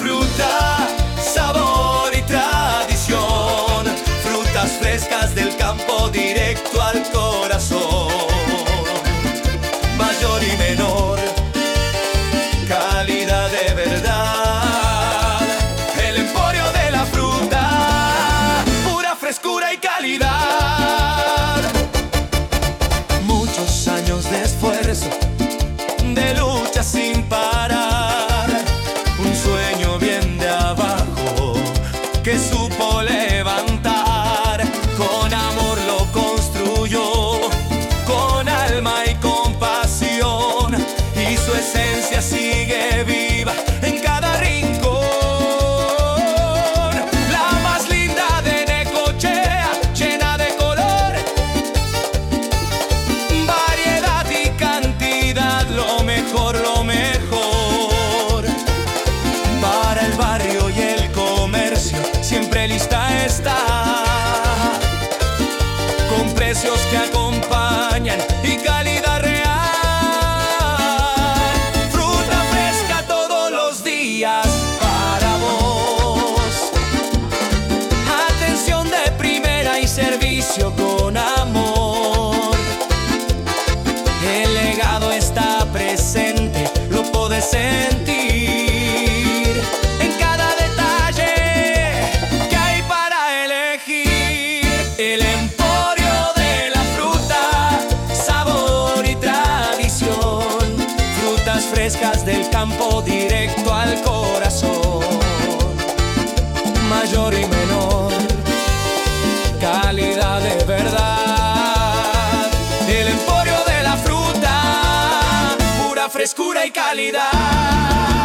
fruta, sabor y tradición. Frutas frescas del campo directo al corazón. Mayor y menor, calidad de verdad. El Emporio de la fruta, pura frescura y calidad. Muchos años de esfuerzo, de lucha sin parar. Un sueño bien de abajo que supo levantar. Con amor lo construyó, con alma y compasión. Y su esencia sigue viva en cada rincón. La más linda de Necochea, llena de color, variedad y cantidad, lo mejor, lo mejor. Para el barrio y el comercio siempre lista está, con precios que acompañan y calidad real. Fruta fresca todos los días para vos. Atención de primera y servicio con amor. El legado está presente, lo podés sentir en cada detalle que hay para elegir. El Emporio de la fruta, sabor y tradición. Frutas frescas del campo directo al corazón. Mayor y menor, calidad de verdad. El Emporio de la fruta, pura frescura y calidad.